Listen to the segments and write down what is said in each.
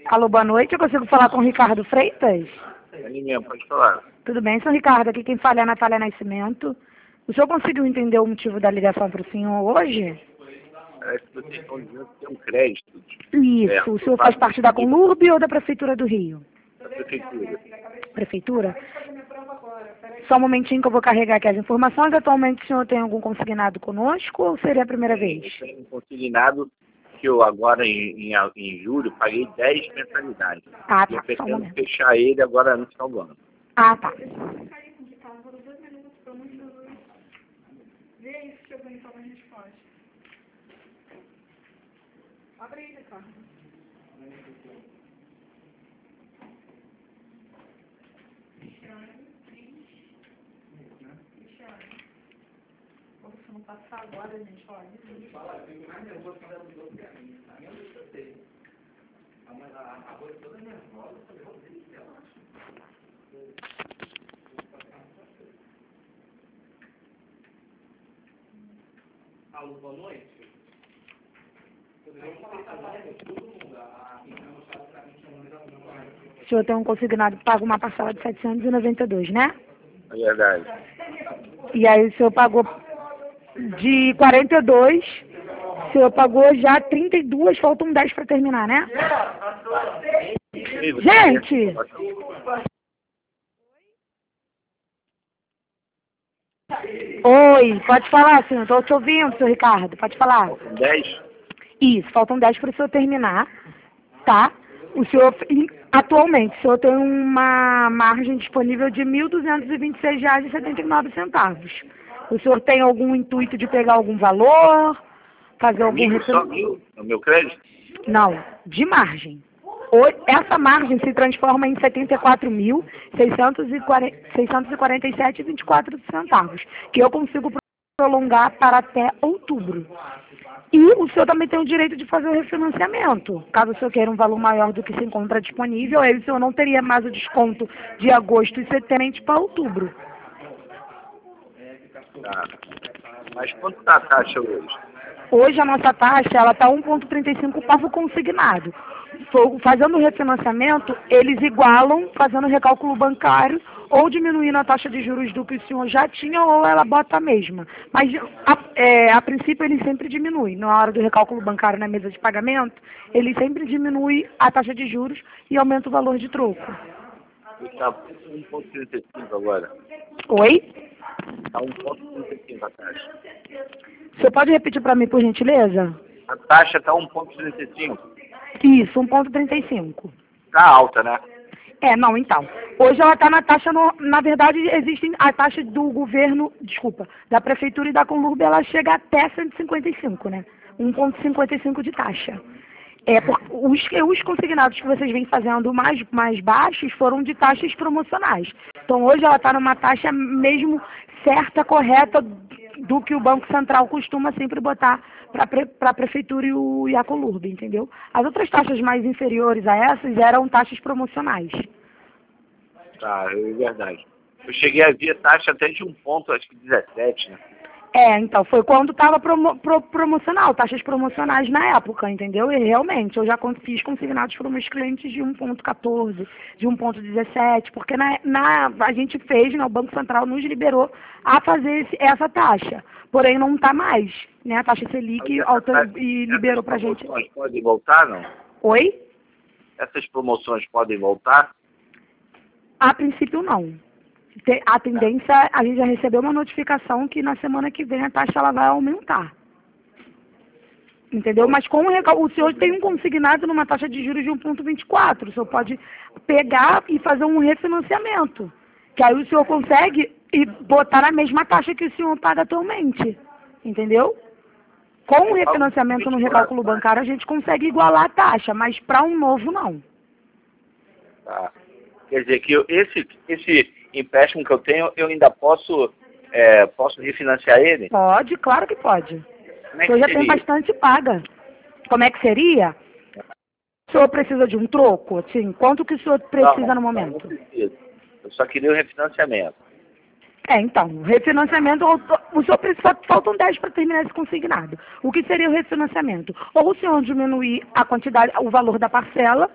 Alô, boa noite. Eu consigo falar com o Ricardo Freitas? É mim mesmo, pode falar. Tudo bem, senhor Ricardo. Aqui quem fala é a Natália Nascimento. O senhor conseguiu entender o motivo da ligação para o senhor hoje? Parece que vocês estão dizendo que tem um crédito. Isso. O senhor faz parte da Conlurb ou da Prefeitura do Rio? Da prefeitura. Prefeitura? Só um momentinho que eu vou carregar aqui as informações. Atualmente o senhor tem algum consignado conosco ou seria a primeira vez? Eu tenho um consignado que eu agora em julho paguei 10 mensalidades. Ah, E eu tá. Só um pretendo momento. fechar ele agora no final do ano. Ah, tá. Abre aí, Ricardo. Se não passar agora, gente, olha. Fala, eu fico mais nervoso quando ela mudou pra mim. A minha eu sei. A voz toda nervosa, eu falei, Rodrigo, relaxa. Alô, boa noite. Poderíamos falar com todo mundo. A quem está mostrado para mim que é um O senhor tem um consignado que paga uma parcela de 792, né? É verdade. E aí o senhor pagou de 42, o senhor pagou já 32, faltam 10 para terminar, né? Gente! Oi, pode falar, senhor. Estou te ouvindo, senhor Ricardo. Pode falar. 10? Isso, faltam 10 para o senhor terminar, tá? O senhor, atualmente, o senhor tem uma margem disponível de R$ 1.226,79. O senhor tem algum intuito de pegar algum valor? Fazer algum Amigo, só recebimento? no meu crédito? Não, de margem. Essa margem se transforma em R$ 74.647,24, que eu consigo prolongar para até outubro. E o senhor também tem o direito de fazer o refinanciamento. Caso o senhor queira um valor maior do que se encontra disponível, aí o senhor não teria mais o desconto de agosto e setembro para outubro. Tá. Mas quanto está a taxa hoje? Hoje a nossa taxa ela está 1,35 pago consignado. Fazendo o refinanciamento, eles igualam, fazendo o recálculo bancário, ou diminuindo a taxa de juros do que o senhor já tinha, ou ela bota a mesma. Mas, a princípio, ele sempre diminui. Na hora do recálculo bancário na mesa de pagamento, ele sempre diminui a taxa de juros e aumenta o valor de troco. Está 1,35 agora. Oi? Está 1,35 a taxa. Você pode repetir para mim, por gentileza? A taxa está 1,35. Isso, 1,35. Está alta, né? Não, então. Hoje ela está na taxa, na verdade, existem a taxa do governo, da prefeitura e da Conlurb, ela chega até 155, né? 1,55 de taxa. Os consignados que vocês vêm fazendo mais baixos foram de taxas promocionais. Então hoje ela está numa taxa mesmo certa, correta, do que o Banco Central costuma sempre botar para a prefeitura e a Conlurb, entendeu? As outras taxas mais inferiores a essas eram taxas promocionais. Tá, é verdade. Eu cheguei a ver taxa até de 1 ponto, acho que 17, né? Então, foi quando estava promocional, taxas promocionais na época, entendeu? E realmente, eu já fiz consignados para os meus clientes de 1,14, de 1,17, porque a gente fez, né, o Banco Central nos liberou a fazer essa taxa, porém não está mais, né? A taxa Selic e liberou para a gente. Essas promoções podem voltar, não? Oi? Essas promoções podem voltar? A princípio, não. A tendência, a gente já recebeu uma notificação que na semana que vem a taxa ela vai aumentar. Entendeu? Mas o senhor tem um consignado numa taxa de juros de 1,24. O senhor pode pegar e fazer um refinanciamento. Que aí o senhor consegue e botar na mesma taxa que o senhor paga atualmente. Entendeu? Com o refinanciamento no recálculo bancário, a gente consegue igualar a taxa, mas para um novo, não. Tá. Quer dizer que esse empréstimo que eu tenho, eu ainda posso refinanciar ele? Pode, claro que pode. Como é O senhor que já tem seria? bastante paga. Como é que seria? O senhor precisa de um troco? Assim, quanto que o senhor precisa no momento? Não preciso. Eu só queria o refinanciamento. Então, o refinanciamento, o senhor precisa, faltam 10 para terminar esse consignado. O que seria o refinanciamento? Ou o senhor diminuir a quantidade, o valor da parcela,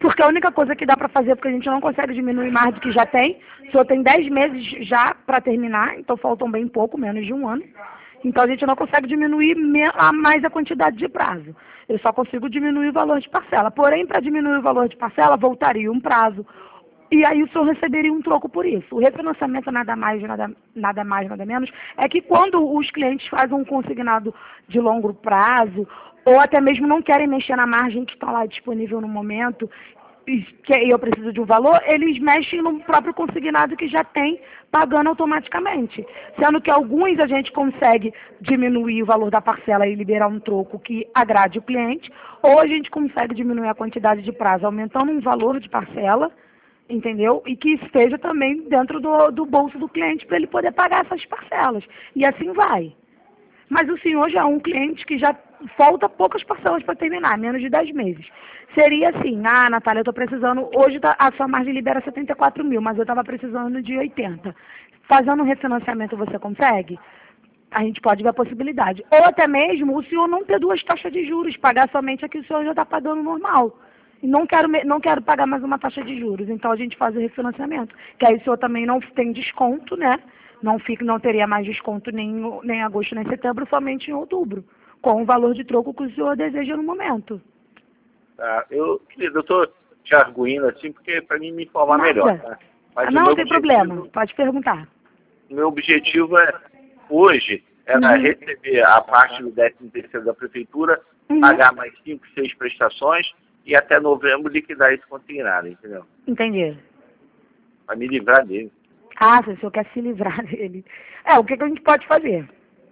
Porque a única coisa que dá para fazer, porque a gente não consegue diminuir mais do que já tem, o senhor tem 10 meses já para terminar, então faltam bem pouco, menos de um ano. Então a gente não consegue diminuir mais a quantidade de prazo. Eu só consigo diminuir o valor de parcela. Porém, para diminuir o valor de parcela, voltaria um prazo. E aí o senhor receberia um troco por isso. O refinanciamento nada mais, nada menos, é que quando os clientes fazem um consignado de longo prazo, ou até mesmo não querem mexer na margem que está lá disponível no momento, e eu preciso de um valor, eles mexem no próprio consignado que já tem, pagando automaticamente. Sendo que alguns a gente consegue diminuir o valor da parcela e liberar um troco que agrade o cliente, ou a gente consegue diminuir a quantidade de prazo, aumentando um valor de parcela, entendeu? E que esteja também dentro do bolso do cliente para ele poder pagar essas parcelas. E assim vai. Mas o senhor já é um cliente que já falta poucas parcelas para terminar, menos de 10 meses. Seria assim, Natália, eu estou precisando, hoje a sua margem libera 74 mil, mas eu estava precisando de 80. Fazendo um refinanciamento você consegue? A gente pode ver a possibilidade. Ou até mesmo o senhor não ter duas taxas de juros, pagar somente a que o senhor já está pagando normal. E não quero pagar mais uma taxa de juros, então a gente faz o refinanciamento. Que aí o senhor também não tem desconto, né? Não teria mais desconto nem em agosto nem em setembro, somente em outubro, com o valor de troco que o senhor deseja no momento. Tá, eu estou te arguindo assim, porque para mim me informar melhor. Tá? Mas não tem problema, pode perguntar. O meu objetivo hoje era receber a parte do 13º da prefeitura, pagar mais 5, 6 prestações e até novembro liquidar esse consignado, entendeu? Entendi. Para me livrar dele. Se o senhor quer se livrar dele. O que a gente pode fazer?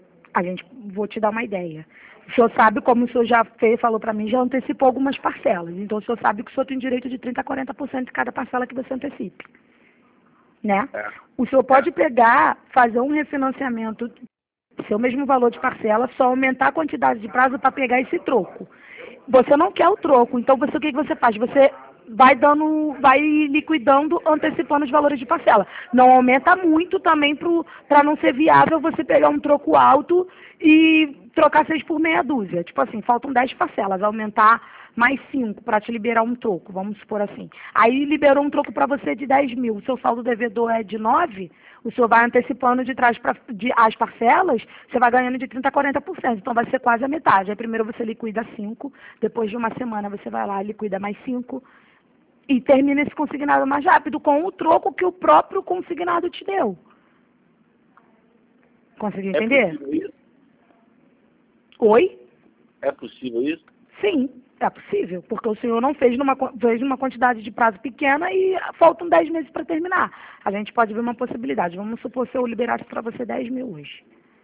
Vou te dar uma ideia. O senhor sabe, como o senhor já falou para mim, já antecipou algumas parcelas. Então o senhor sabe que o senhor tem direito de 30% a 40% de cada parcela que você antecipe. Né? O senhor pode pegar, fazer um refinanciamento, seu mesmo valor de parcela, só aumentar a quantidade de prazo para pegar esse troco. Você não quer o troco, então o que você faz? Você vai liquidando, antecipando os valores de parcela. Não aumenta muito também para não ser viável você pegar um troco alto e trocar 6 por meia dúzia. Tipo assim, faltam 10 parcelas, aumentar mais 5 para te liberar um troco, vamos supor assim. Aí liberou um troco para você de 10 mil, o seu saldo devedor é de 9, o senhor vai antecipando de trás as parcelas, você vai ganhando de 30% a 40%, então vai ser quase a metade. Aí primeiro você liquida 5, depois de uma semana você vai lá e liquida mais 5, e termina esse consignado mais rápido com o troco que o próprio consignado te deu. Conseguiu entender? É possível isso? Oi? É possível isso? Sim, é possível, porque o senhor não fez numa quantidade de prazo pequena e faltam 10 meses para terminar. A gente pode ver uma possibilidade. Vamos supor se eu liberasse para você 10 mil hoje.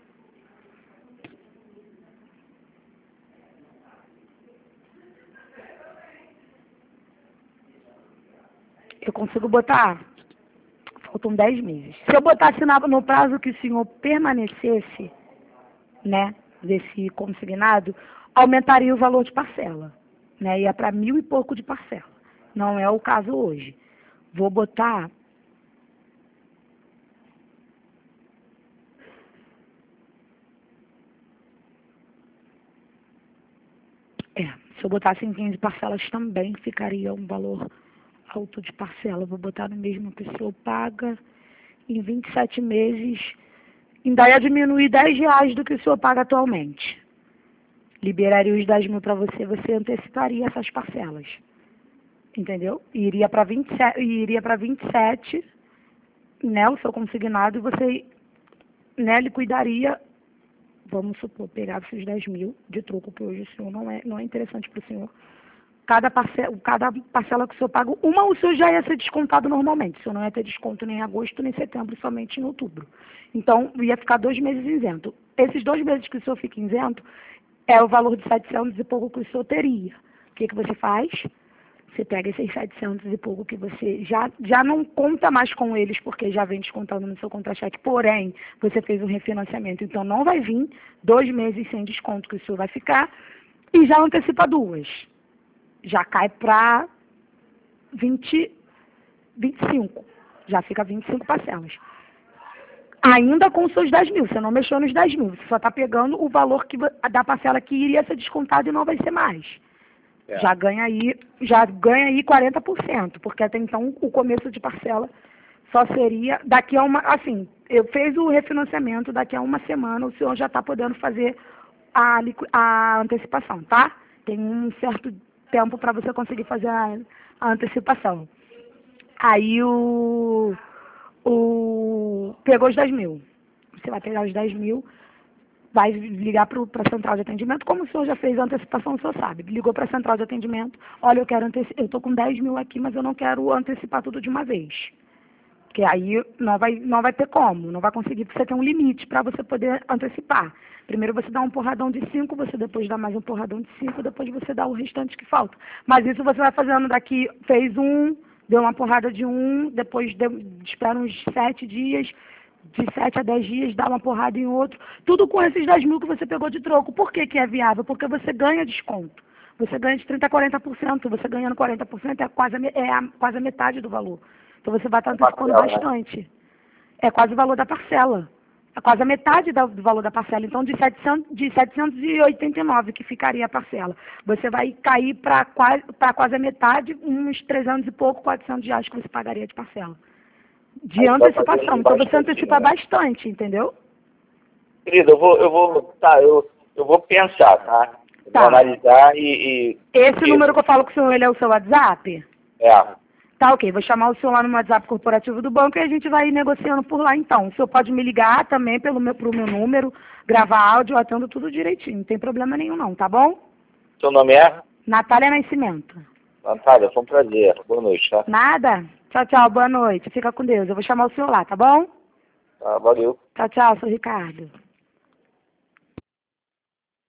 Eu consigo botar, faltam 10 meses. Se eu botasse no prazo que o senhor permanecesse, né, desse consignado, aumentaria o valor de parcela, né, ia para 1.000 e pouco de parcela. Não é o caso hoje. Vou botar... Se eu botasse em 15 parcelas também ficaria um valor alto de parcela. Vou botar no mesmo que o senhor paga em 27 meses. Ainda ia diminuir R$10 do que o senhor paga atualmente. Liberaria os 10 mil para você, você anteciparia essas parcelas. Entendeu? Iria para 27, né, o seu consignado, e você, né, liquidaria, vamos supor, pegar esses 10 mil de troco, que hoje o senhor não é interessante para o senhor. Cada parcela que o senhor paga, o senhor já ia ser descontado normalmente. O senhor não ia ter desconto nem em agosto, nem em setembro, somente em outubro. Então, ia ficar 2 meses isento. Esses 2 meses que o senhor fica isento, é o valor de 700 e pouco que o senhor teria. O que você faz? Você pega esses 700 e pouco que você já não conta mais com eles, porque já vem descontando no seu contra-cheque, porém, você fez um refinanciamento, então não vai vir 2 meses sem desconto que o senhor vai ficar, e já antecipa 2. Já cai para 25. Já fica 25 parcelas. Ainda com os seus 10 mil. Você não mexeu nos 10 mil. Você só está pegando o valor da parcela que iria ser descontado e não vai ser mais. Já ganha aí 40%, porque até então o começo de parcela só seria daqui a assim, eu fiz o refinanciamento, daqui a uma semana o senhor já está podendo fazer a antecipação, tá? Tem um certo tempo para você conseguir fazer a antecipação. Aí pegou os 10 mil. Você vai pegar os 10 mil, vai ligar para a central de atendimento, como o senhor já fez a antecipação, o senhor sabe. Ligou para a central de atendimento, olha, eu estou com 10 mil aqui, mas eu não quero antecipar tudo de uma vez. Porque aí não vai ter como, não vai conseguir, porque você tem um limite para você poder antecipar. Primeiro você dá um porradão de 5, você depois dá mais um porradão de 5, depois você dá o restante que falta. Mas isso você vai fazendo daqui, fez um, deu uma porrada de um, depois espera uns 7 dias, de 7 a 10 dias, dá uma porrada em outro. Tudo com esses 10 mil que você pegou de troco. Por que é viável? Porque você ganha desconto. Você ganha de 30% a 40%, você ganhando 40% é quase a metade do valor. Então você vai estar antecipando bastante. É quase o valor da parcela. É quase a metade do valor da parcela. Então, de 789 que ficaria a parcela, você vai cair para quase a metade, uns 300 e pouco, 400 reais que você pagaria de parcela. De antecipação. Então você antecipa bastante, entendeu? Querida, eu vou pensar, tá? Vou analisar e... Esse número que eu falo com o senhor, ele é o seu WhatsApp? É. Tá, ok. Vou chamar o senhor lá no WhatsApp corporativo do banco e a gente vai ir negociando por lá, então. O senhor pode me ligar também pro meu número, gravar áudio, eu atendo tudo direitinho. Não tem problema nenhum, não, tá bom? Seu nome é? Natália Nascimento. Natália, foi um prazer. Boa noite, tá? Nada. Tchau, tchau. Boa noite. Fica com Deus. Eu vou chamar o senhor lá, tá bom? Tá, valeu. Tchau, tchau. Sou Ricardo.